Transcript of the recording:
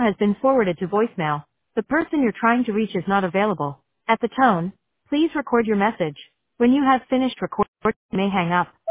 has been forwarded to voicemail. The person you're trying to reach is not available. At the tone, please record your message. When you have finished recording, you may hang up.